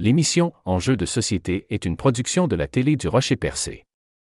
L'émission Enjeux de société est une production de la télé du Rocher-Percé.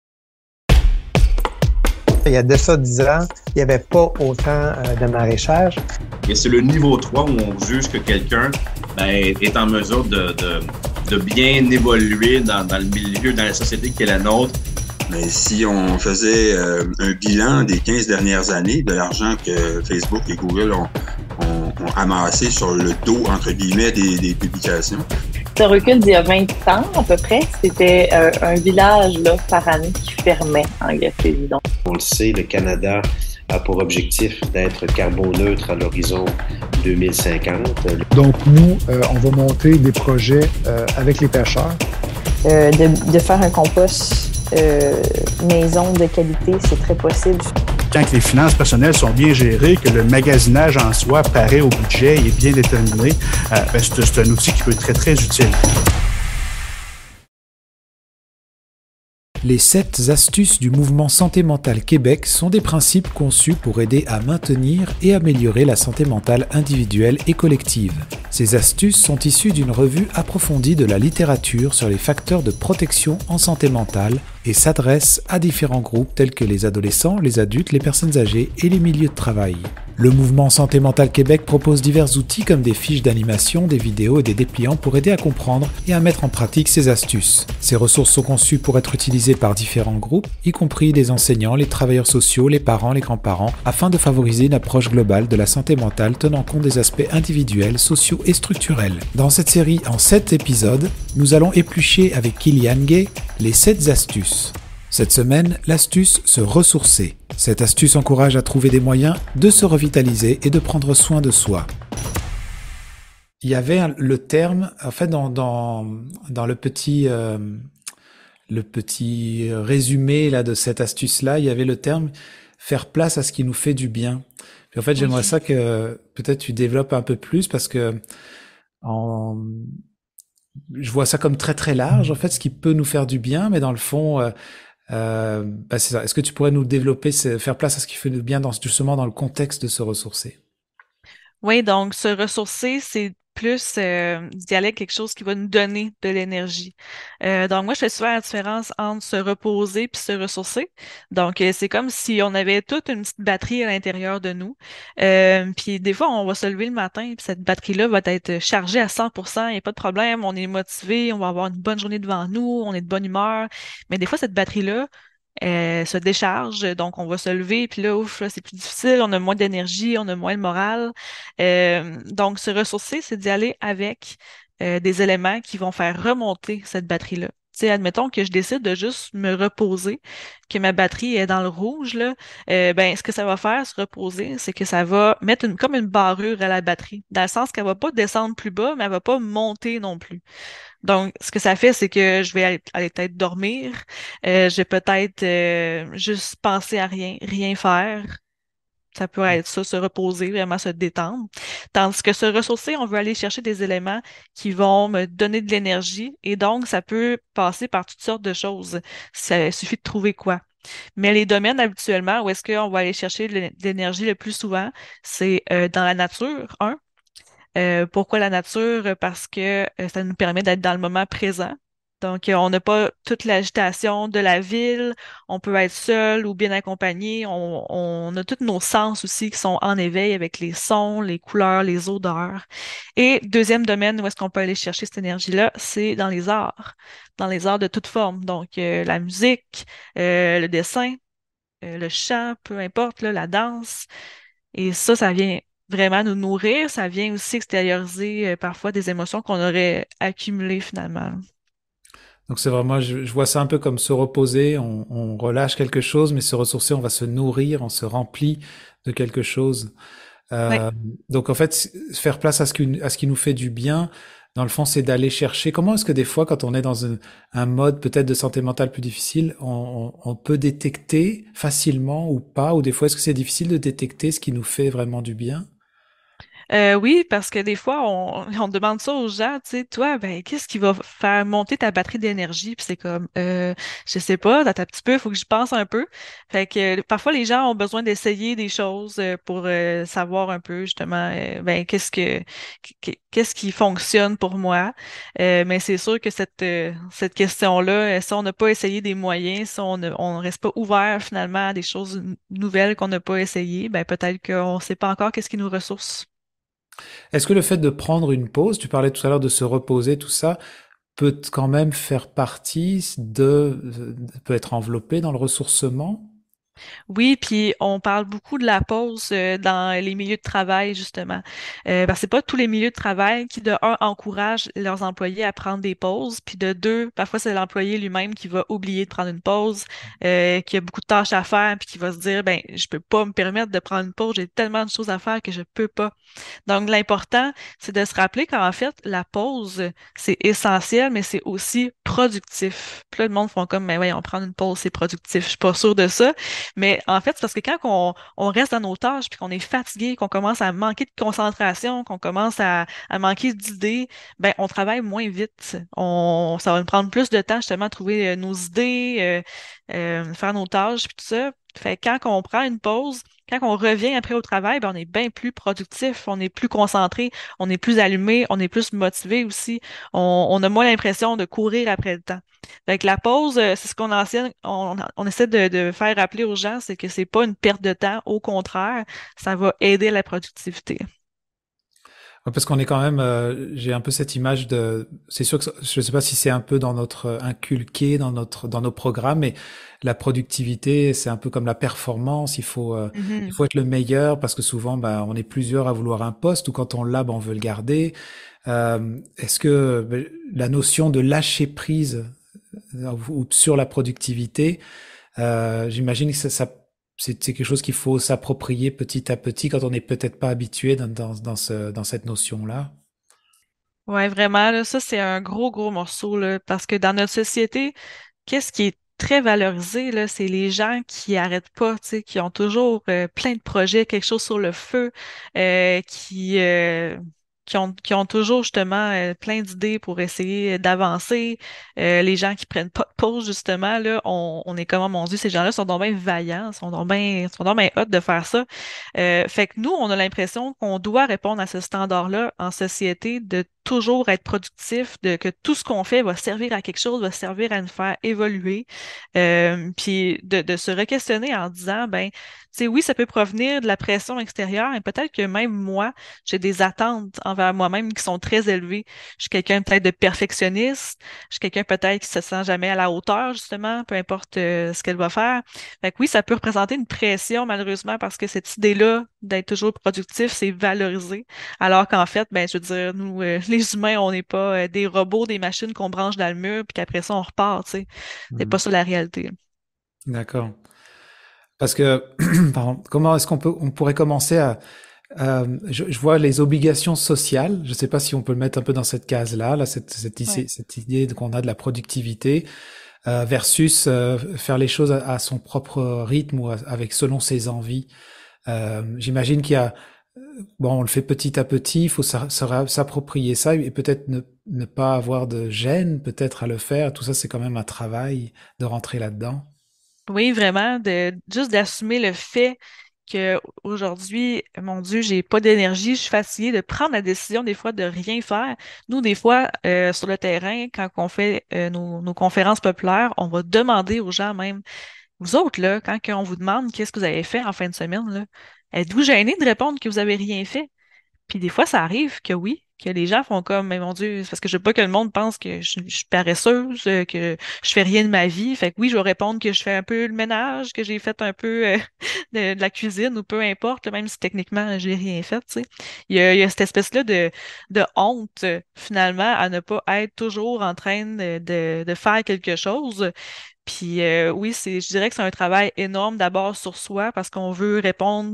Il y a de ça 10 ans, il n'y avait pas autant de maraîchage. Et c'est le niveau 3 où on juge que quelqu'un est en mesure de bien évoluer dans le milieu, dans la société qui est la nôtre. Mais si on faisait un bilan des 15 dernières années de l'argent que Facebook et Google ont amassé sur le dos, entre guillemets, des publications. Ça recule d'il y a 20 ans à peu près. C'était un village là, par année qui fermait en Gaspésie. Donc. On le sait, le Canada a pour objectif d'être carboneutre à l'horizon 2050. Donc nous, on va monter des projets avec les pêcheurs. De faire un compost maison de qualité, c'est très possible. Quand les finances personnelles sont bien gérées, que le magasinage en soi paraît au budget et est bien déterminé, c'est un outil qui peut être très, très utile. Les 7 astuces du mouvement Santé mentale Québec sont des principes conçus pour aider à maintenir et améliorer la santé mentale individuelle et collective. Ces astuces sont issues d'une revue approfondie de la littérature sur les facteurs de protection en santé mentale et s'adressent à différents groupes tels que les adolescents, les adultes, les personnes âgées et les milieux de travail. Le mouvement Santé mentale Québec propose divers outils comme des fiches d'animation, des vidéos et des dépliants pour aider à comprendre et à mettre en pratique ces astuces. Ces ressources sont conçues pour être utilisées par différents groupes, y compris les enseignants, les travailleurs sociaux, les parents, les grands-parents, afin de favoriser une approche globale de la santé mentale tenant compte des aspects individuels, sociaux et structurels. Dans cette série en 7 épisodes, nous allons éplucher avec Kilian Gay les 7 astuces. Cette semaine, l'astuce se ressourcer. Cette astuce encourage à trouver des moyens de se revitaliser et de prendre soin de soi. Il y avait le terme, en fait, dans le petit résumé là de cette astuce-là, il y avait le terme faire place à ce qui nous fait du bien. Puis en fait, j'aimerais ça que peut-être tu développes un peu plus parce que je vois ça comme très très large, en fait, ce qui peut nous faire du bien, mais dans le fond, c'est ça. Est-ce que tu pourrais nous développer, faire place à ce qui fait du bien justement dans le contexte de se ressourcer? Oui, donc se ressourcer, c'est plus d'y aller avec quelque chose qui va nous donner de l'énergie. Donc moi, je fais souvent la différence entre se reposer puis se ressourcer. Donc c'est comme si on avait toute une petite batterie à l'intérieur de nous. Puis des fois, on va se lever le matin puis cette batterie-là va être chargée à 100%, il n'y a pas de problème, on est motivé, on va avoir une bonne journée devant nous, on est de bonne humeur. Mais des fois, cette batterie-là, se décharge, donc on va se lever, puis là, ouf, là, c'est plus difficile, on a moins d'énergie, on a moins le moral. Donc, se ressourcer, c'est d'y aller avec des éléments qui vont faire remonter cette batterie-là. Tu sais, admettons que je décide de juste me reposer, que ma batterie est dans le rouge, là, ce que ça va faire, se reposer, c'est que ça va mettre comme une barrure à la batterie, dans le sens qu'elle va pas descendre plus bas, mais elle va pas monter non plus. Donc, ce que ça fait, c'est que je vais aller peut-être dormir, je vais peut-être juste penser à rien faire. Ça peut être ça, se reposer, vraiment se détendre. Tandis que se ressourcer, on veut aller chercher des éléments qui vont me donner de l'énergie et donc ça peut passer par toutes sortes de choses. Ça suffit de trouver quoi. Mais les domaines habituellement où est-ce qu'on va aller chercher de l'énergie le plus souvent, c'est dans la nature, un. Pourquoi la nature? Parce que ça nous permet d'être dans le moment présent. Donc, on n'a pas toute l'agitation de la ville, on peut être seul ou bien accompagné. On a tous nos sens aussi qui sont en éveil avec les sons, les couleurs, les odeurs. Et deuxième domaine où est-ce qu'on peut aller chercher cette énergie-là, c'est dans les arts de toute forme. Donc, la musique, le dessin, le chant, peu importe, là, la danse. Et ça vient vraiment nous nourrir. Ça vient aussi extérioriser parfois des émotions qu'on aurait accumulées finalement. Donc c'est vraiment, je vois ça un peu comme se reposer, on relâche quelque chose, mais se ressourcer, on va se nourrir, on se remplit de quelque chose. Ouais. Donc en fait, faire place à ce qui nous fait du bien, dans le fond, c'est d'aller chercher. Comment est-ce que des fois, quand on est dans un mode peut-être de santé mentale plus difficile, on peut détecter facilement ou pas, ou des fois est-ce que c'est difficile de détecter ce qui nous fait vraiment du bien? Oui, parce que des fois, on demande ça aux gens, tu sais, toi, ben, qu'est-ce qui va faire monter ta batterie d'énergie? Puis c'est comme, je sais pas, attends un petit peu, il faut que j'y pense un peu. Fait que parfois, les gens ont besoin d'essayer des choses pour savoir un peu, justement, ben, qu'est-ce qui fonctionne pour moi. Mais c'est sûr que cette question-là, si on n'a pas essayé des moyens, si on reste pas ouvert finalement à des choses nouvelles qu'on n'a pas essayées, ben, peut-être qu'on ne sait pas encore qu'est-ce qui nous ressource. Est-ce que le fait de prendre une pause, tu parlais tout à l'heure de se reposer, tout ça, peut quand même faire partie peut être enveloppé dans le ressourcement? Oui, puis on parle beaucoup de la pause dans les milieux de travail, justement. Parce que c'est pas tous les milieux de travail qui, de un, encouragent leurs employés à prendre des pauses, puis de deux, parfois c'est l'employé lui-même qui va oublier de prendre une pause, qui a beaucoup de tâches à faire, puis qui va se dire, ben, je peux pas me permettre de prendre une pause, j'ai tellement de choses à faire que je peux pas. Donc, l'important, c'est de se rappeler qu'en fait, la pause, c'est essentiel, mais c'est aussi productif. Puis là, le monde font comme, mais ouais, on prend une pause, c'est productif. Je suis pas sûre de ça. Mais en fait, c'est parce que quand on reste dans nos tâches, puis qu'on est fatigué, qu'on commence à manquer de concentration, qu'on commence à manquer d'idées, ben, on travaille moins vite. Ça va nous prendre plus de temps, justement, à trouver nos idées, faire nos tâches, puis tout ça. Fait que quand on prend une pause, quand on revient après au travail, ben, on est bien plus productif, on est plus concentré, on est plus allumé, on est plus motivé aussi. On a moins l'impression de courir après le temps. Fait que la pause, c'est ce on essaie de faire rappeler aux gens, c'est que c'est pas une perte de temps. Au contraire, ça va aider la productivité. Ouais, parce qu'on est quand même, j'ai un peu cette image c'est sûr que je sais pas si c'est un peu dans notre inculqué dans nos programmes, mais la productivité, c'est un peu comme la performance. Il Mhm. faut être le meilleur parce que souvent, bah, on est plusieurs à vouloir un poste ou quand on l'a, bah, on veut le garder. Est-ce que la notion de lâcher prise ou sur la productivité, j'imagine que c'est quelque chose qu'il faut s'approprier petit à petit quand on n'est peut-être pas habitué dans cette notion-là. Ouais, vraiment, là, ça, c'est un gros, gros morceau, là, parce que dans notre société, qu'est-ce qui est très valorisé, là, c'est les gens qui arrêtent pas, tu sais, qui ont toujours plein de projets, quelque chose sur le feu, qui ont toujours justement plein d'idées pour essayer d'avancer. Les gens qui prennent pas de pause, justement, là, on est comme, oh mon Dieu, ces gens-là sont donc bien vaillants, sont donc bien hot de faire ça. Fait que nous, on a l'impression qu'on doit répondre à ce standard-là en société de toujours être productif, que tout ce qu'on fait va servir à quelque chose, va servir à nous faire évoluer. Puis de se re-questionner en disant, ben, tu sais, oui, ça peut provenir de la pression extérieure, et peut-être que même moi, j'ai des attentes envers moi-même qui sont très élevées. Je suis quelqu'un peut-être de perfectionniste, je suis quelqu'un peut-être qui se sent jamais à la hauteur, justement, peu importe ce qu'elle va faire. Fait que oui, ça peut représenter une pression, malheureusement, parce que cette idée-là d'être toujours productif, c'est valorisé. Alors qu'en fait, ben, je veux dire, nous, les humains, on n'est pas des robots, des machines qu'on branche dans le mur, puis qu'après ça, on repart, tu sais. C'est pas Mhm. ça la réalité. D'accord. Parce que, pardon, comment est-ce on pourrait commencer je vois les obligations sociales. Je ne sais pas si on peut le mettre un peu dans cette case-là, là, Ouais. cette idée qu'on a de la productivité versus faire les choses à son propre rythme ou avec selon ses envies. J'imagine qu'il y a, bon, on le fait petit à petit. Il faut s'approprier ça et peut-être ne pas avoir de gêne, peut-être à le faire. Tout ça, c'est quand même un travail de rentrer là-dedans. Oui, vraiment, juste d'assumer le fait que aujourd'hui, mon Dieu, j'ai pas d'énergie, je suis fatiguée de prendre la décision des fois de rien faire. Nous, des fois, sur le terrain, quand on fait nos conférences populaires, on va demander aux gens même, vous autres, là, quand on vous demande qu'est-ce que vous avez fait en fin de semaine, là, êtes-vous gênés de répondre que vous avez rien fait? Puis des fois, ça arrive que oui, que les gens font comme, mais mon Dieu, c'est parce que je veux pas que le monde pense que je suis paresseuse, que je fais rien de ma vie. Fait que oui, je vais répondre que je fais un peu le ménage, que j'ai fait un peu de la cuisine ou peu importe, là, même si techniquement j'ai rien fait, tu sais. Il y a cette espèce-là de honte, finalement, à ne pas être toujours en train de faire quelque chose. Puis oui, je dirais que c'est un travail énorme d'abord sur soi parce qu'on veut répondre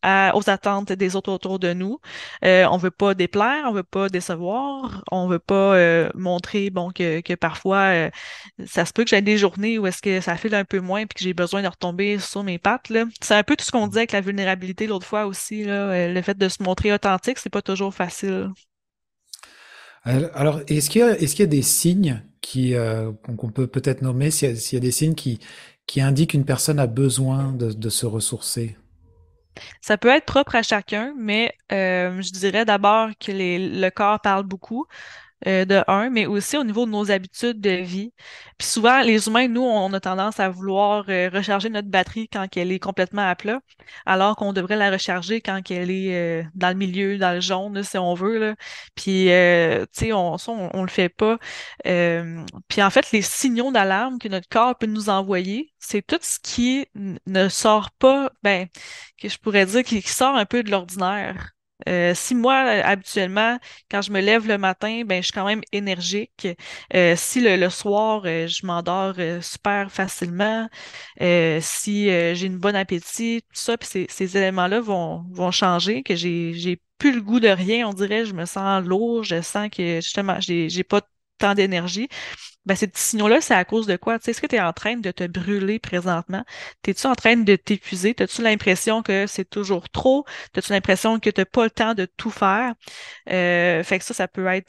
aux attentes des autres autour de nous. On veut pas déplaire, on veut pas décevoir, on veut pas montrer bon que parfois ça se peut que j'ai des journées où est-ce que ça file un peu moins puis que j'ai besoin de retomber sur mes pattes là. C'est un peu tout ce qu'on disait avec la vulnérabilité l'autre fois aussi là, le fait de se montrer authentique, c'est pas toujours facile. Alors, est-ce qu'il y a des signes qu'on peut peut-être nommer, s'il y a des signes qui indiquent qu'une personne a besoin de se ressourcer? Ça peut être propre à chacun, mais je dirais d'abord que le corps parle beaucoup. De un, mais aussi au niveau de nos habitudes de vie. Puis souvent, les humains, nous, on a tendance à vouloir recharger notre batterie quand elle est complètement à plat, alors qu'on devrait la recharger quand elle est dans le milieu, dans le jaune, là, si on veut, là. Puis, tu sais, on le fait pas. Puis en fait, les signaux d'alarme que notre corps peut nous envoyer, c'est tout ce qui ne sort pas, ben, que je pourrais dire qui sort un peu de l'ordinaire. Si moi, habituellement, quand je me lève le matin, ben, je suis quand même énergique. Si le soir, je m'endors super facilement, si j'ai une bonne appétit, tout ça, puis ces éléments-là vont changer, que j'ai plus le goût de rien, on dirait, je me sens lourd, je sens que justement, j'ai pas tant d'énergie. Ben, ces petits signaux-là, c'est à cause de quoi? Tu sais, est-ce que tu es en train de te brûler présentement? T'es-tu en train de t'épuiser? T'as-tu l'impression que c'est toujours trop? T'as-tu l'impression que t'as pas le temps de tout faire? Fait que ça peut être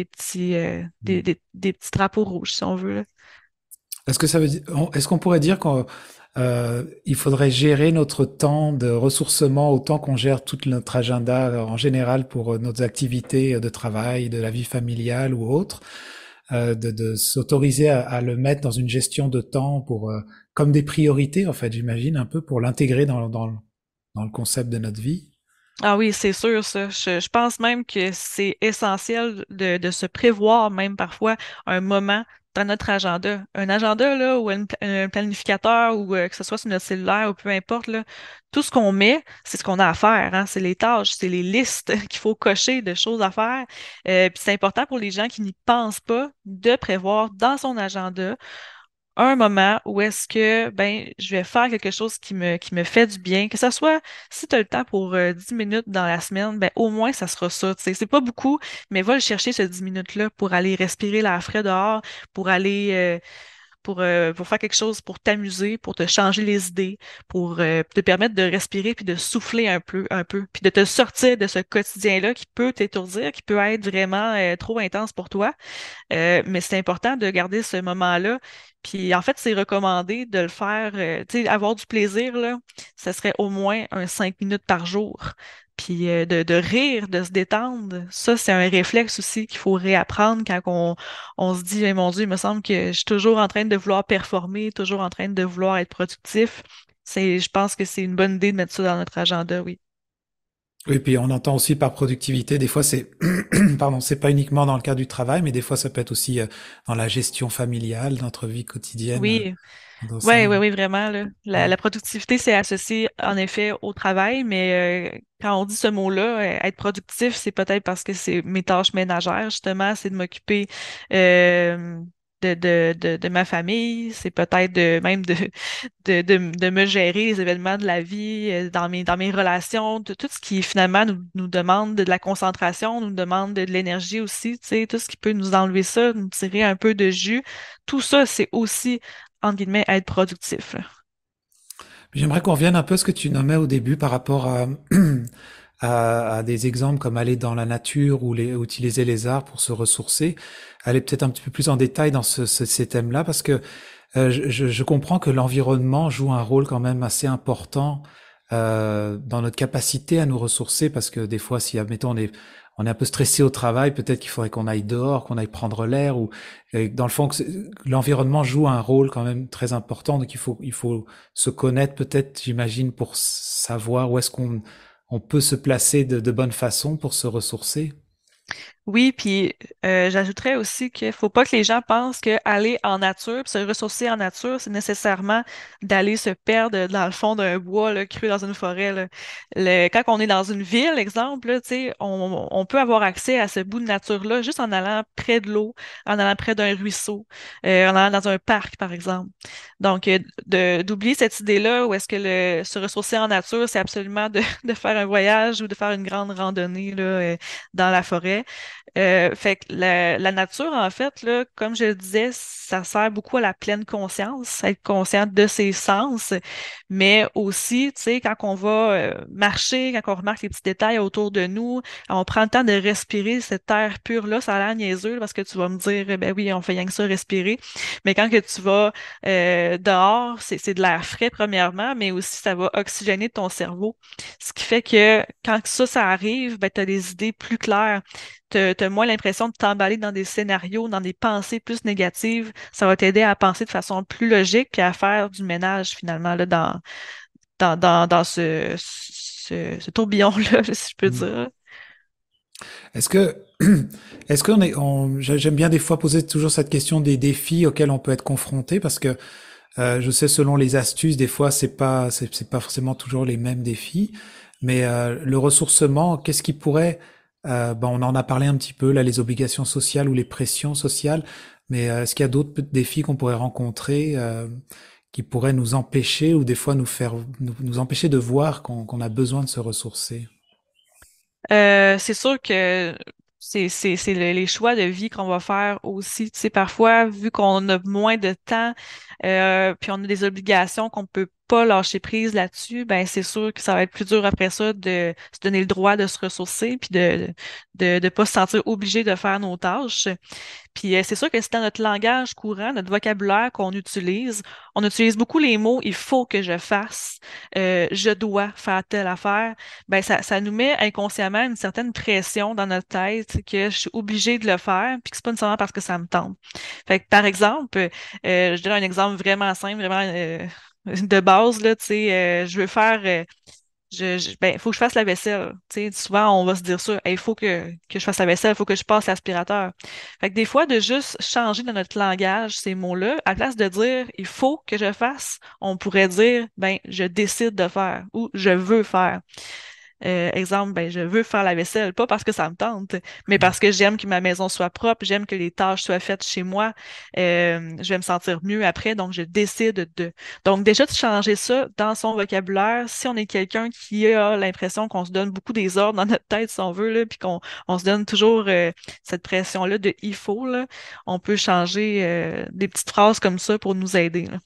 des petits drapeaux rouges, si on veut, là. Est-ce que ça veut dire, est-ce qu'on pourrait dire qu'il faudrait gérer notre temps de ressourcement autant qu'on gère tout notre agenda en général pour nos activités de travail, de la vie familiale ou autre? De s'autoriser à le mettre dans une gestion de temps pour comme des priorités en fait, j'imagine un peu pour l'intégrer dans le concept de notre vie. Ah oui, c'est sûr, ça. Je pense même que c'est essentiel de se prévoir, même parfois, un moment dans notre agenda. Un agenda, là, ou un planificateur, ou que ce soit sur notre cellulaire, ou peu importe, là, tout ce qu'on met, c'est ce qu'on a à faire, hein. C'est les tâches, c'est les listes qu'il faut cocher de choses à faire. Puis c'est important pour les gens qui n'y pensent pas de prévoir dans son agenda un moment où est-ce que ben je vais faire quelque chose qui me fait du bien, que ça soit si tu as le temps pour 10 minutes dans la semaine, ben au moins ça sera ça, tu sais, c'est pas beaucoup, mais va le chercher ces 10 minutes-là pour aller respirer l'air frais dehors, pour aller pour faire quelque chose pour t'amuser, pour te changer les idées, pour te permettre de respirer puis de souffler un peu, puis de te sortir de ce quotidien-là qui peut t'étourdir, qui peut être vraiment trop intense pour toi. Mais c'est important de garder ce moment-là. Puis en fait, c'est recommandé de le faire, tu sais, avoir du plaisir, là, ça serait au moins un 5 minutes par jour. Puis de rire, de se détendre, ça, c'est un réflexe aussi qu'il faut réapprendre quand on se dit, eh, mon Dieu, il me semble que je suis toujours en train de vouloir performer, toujours en train de vouloir être productif. Je pense que c'est une bonne idée de mettre ça dans notre agenda, oui. Oui, puis on entend aussi par productivité, des fois c'est, pardon, c'est pas uniquement dans le cadre du travail, mais des fois ça peut être aussi dans la gestion familiale, dans notre vie quotidienne. Oui, oui, vraiment, là. La productivité, c'est associé en effet au travail, mais quand on dit ce mot-là, être productif, c'est peut-être parce que c'est mes tâches ménagères, justement, c'est de m'occuper euh, de ma famille, c'est peut-être même de me gérer les événements de la vie, dans mes relations, tout ce qui finalement nous demande de la concentration, nous demande de l'énergie aussi, tu sais, tout ce qui peut nous enlever ça, nous tirer un peu de jus, tout ça, c'est aussi entre guillemets, être productif, là. J'aimerais qu'on revienne un peu à ce que tu nommais au début par rapport à des exemples comme aller dans la nature ou utiliser les arts pour se ressourcer. Aller peut-être un petit peu plus en détail dans ces thèmes-là parce que je comprends que l'environnement joue un rôle quand même assez important dans notre capacité à nous ressourcer parce que des fois, si admettons on est un peu stressé au travail, peut-être qu'il faudrait qu'on aille dehors, qu'on aille prendre l'air ou dans le fond l'environnement joue un rôle quand même très important, donc il faut se connaître peut-être, j'imagine, pour savoir où est-ce qu'on peut se placer de bonne façon pour se ressourcer. Oui, puis j'ajouterais aussi qu'il faut pas que les gens pensent que aller en nature, puis se ressourcer en nature, c'est nécessairement d'aller se perdre dans le fond d'un bois là, cru dans une forêt. Là. Quand on est dans une ville, exemple, là, tu sais, on peut avoir accès à ce bout de nature-là juste en allant près de l'eau, en allant près d'un ruisseau, en allant dans un parc, par exemple. Donc, d'oublier cette idée-là où est-ce que se ressourcer en nature, c'est absolument de faire un voyage ou de faire une grande randonnée là, dans la forêt. Fait que la nature, en fait, là, comme je le disais, ça sert beaucoup à la pleine conscience, être conscient de ses sens, mais aussi, tu sais, quand on va marcher, quand on remarque les petits détails autour de nous, on prend le temps de respirer cette air pure-là, ça a l'air niaiseux, là, parce que tu vas me dire, ben oui, on fait rien que ça, respirer, mais quand que tu vas dehors, c'est de l'air frais, premièrement, mais aussi ça va oxygéner ton cerveau, ce qui fait que quand ça arrive, ben, tu as des idées plus claires. T'as moins l'impression de t'emballer dans des scénarios, dans des pensées plus négatives. Ça va t'aider à penser de façon plus logique puis à faire du ménage finalement là, dans ce tourbillon-là, si je peux dire. Est-ce que, est-ce qu'on est, j'aime bien des fois poser toujours cette question des défis auxquels on peut être confronté parce que je sais selon les astuces, des fois c'est pas forcément toujours les mêmes défis, mais le ressourcement, qu'est-ce qui pourrait on en a parlé un petit peu là, les obligations sociales ou les pressions sociales, mais est-ce qu'il y a d'autres défis qu'on pourrait rencontrer qui pourraient nous empêcher ou des fois nous empêcher de voir qu'on a besoin de se ressourcer? C'est sûr que c'est les choix de vie qu'on va faire aussi. Tu sais, parfois, vu qu'on a moins de temps, puis on a des obligations qu'on peut pas lâcher prise là-dessus, ben c'est sûr que ça va être plus dur après ça de se donner le droit de se ressourcer, puis de pas se sentir obligé de faire nos tâches. Puis c'est sûr que c'est dans notre langage courant, notre vocabulaire qu'on utilise. On utilise beaucoup les mots il faut que je fasse, je dois faire telle affaire. Ben ça nous met inconsciemment une certaine pression dans notre tête que je suis obligée de le faire, puis que c'est pas nécessairement parce que ça me tente. Fait que par exemple, je donne un exemple vraiment simple, vraiment de base là, tu sais, je veux faire ben, faut que je fasse la vaisselle. Tu sais, souvent, on va se dire ça. Il faut que je fasse la vaisselle, il faut que je passe l'aspirateur. Fait que des fois, de juste changer dans notre langage ces mots-là, à la place de dire il faut que je fasse, on pourrait dire ben, je décide de faire ou je veux faire. Exemple, ben, je veux faire la vaisselle, pas parce que ça me tente, mais parce que j'aime que ma maison soit propre, j'aime que les tâches soient faites chez moi, je vais me sentir mieux après, donc je décide de. Donc déjà de changer ça dans son vocabulaire, si on est quelqu'un qui a l'impression qu'on se donne beaucoup des ordres dans notre tête, si on veut, là, puis qu'on se donne toujours cette pression-là de il faut, là, on peut changer des petites phrases comme ça pour nous aider, là.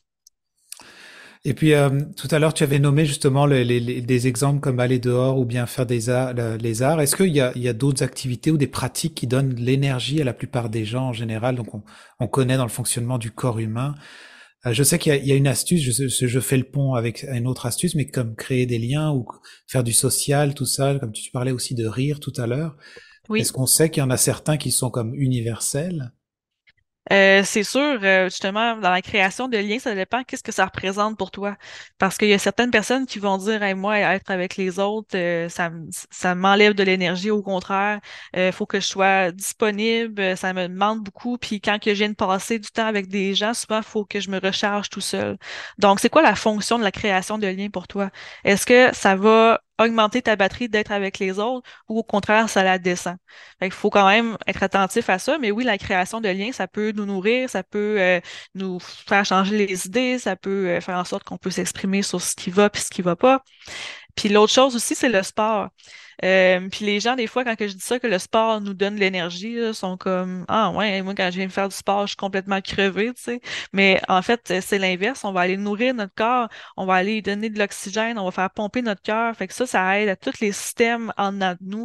Et puis tout à l'heure, tu avais nommé justement des exemples comme aller dehors ou bien faire des arts, les arts. Est-ce qu'il y a d'autres activités ou des pratiques qui donnent de l'énergie à la plupart des gens en général? Donc on connaît dans le fonctionnement du corps humain. Je sais qu'il y a une astuce, je fais le pont avec une autre astuce, mais comme créer des liens ou faire du social, tout ça, comme tu parlais aussi de rire tout à l'heure. Oui. Est-ce qu'on sait qu'il y en a certains qui sont comme universels? C'est sûr, justement, dans la création de liens, ça dépend qu'est-ce que ça représente pour toi. Parce qu'il y a certaines personnes qui vont dire, hey, moi, être avec les autres, ça m'enlève de l'énergie. Au contraire, faut que je sois disponible, ça me demande beaucoup. Puis quand que je viens de passer du temps avec des gens, souvent, il faut que je me recharge tout seul. Donc, c'est quoi la fonction de la création de liens pour toi? Est-ce que ça va augmenter ta batterie d'être avec les autres ou au contraire, ça la descend? Fait qu'il faut quand même être attentif à ça, mais oui, la création de liens, ça peut nous nourrir, ça peut nous faire changer les idées, ça peut faire en sorte qu'on peut s'exprimer sur ce qui va puis ce qui va pas. Puis l'autre chose aussi, c'est le sport. Puis les gens, des fois, quand que je dis ça, que le sport nous donne de l'énergie, là, sont comme ah ouais, moi quand je viens de faire du sport, je suis complètement crevée, tu sais. Mais en fait, c'est l'inverse. On va aller nourrir notre corps, on va aller lui donner de l'oxygène, on va faire pomper notre cœur. Fait que ça aide à tous les systèmes en dedans de nous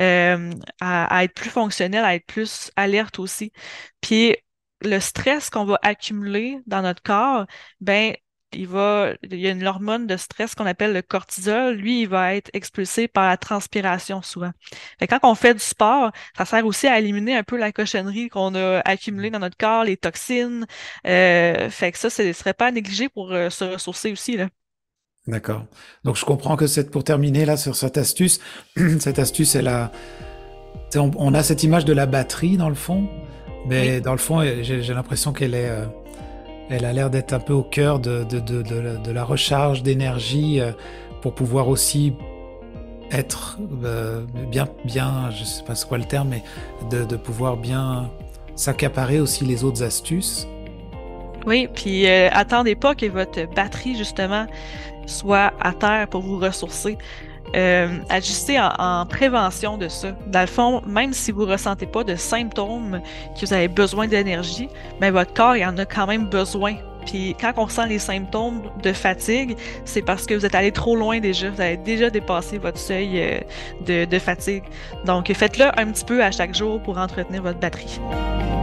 à être plus fonctionnels, à être plus alertes aussi. Puis le stress qu'on va accumuler dans notre corps, ben il y a une hormone de stress qu'on appelle le cortisol. Lui, il va être expulsé par la transpiration souvent. Fait que quand on fait du sport, ça sert aussi à éliminer un peu la cochonnerie qu'on a accumulée dans notre corps, les toxines. Fait que ça, ce serait pas à négliger pour se ressourcer aussi, là. D'accord. Donc je comprends que pour terminer là sur cette astuce, cette astuce, On a cette image de la batterie dans le fond, mais dans le fond, j'ai l'impression qu'elle elle a l'air d'être un peu au cœur de la recharge d'énergie pour pouvoir aussi être bien, je sais pas c'est quoi le terme, mais de pouvoir bien s'accaparer aussi les autres astuces. Oui, puis attendez pas que votre batterie, justement, soit à terre pour vous ressourcer. Agissez en prévention de ça. Dans le fond, même si vous ne ressentez pas de symptômes que vous avez besoin d'énergie, mais votre corps il en a quand même besoin. Puis quand on ressent les symptômes de fatigue, c'est parce que vous êtes allé trop loin déjà. Vous avez déjà dépassé votre seuil de fatigue. Donc, faites-le un petit peu à chaque jour pour entretenir votre batterie.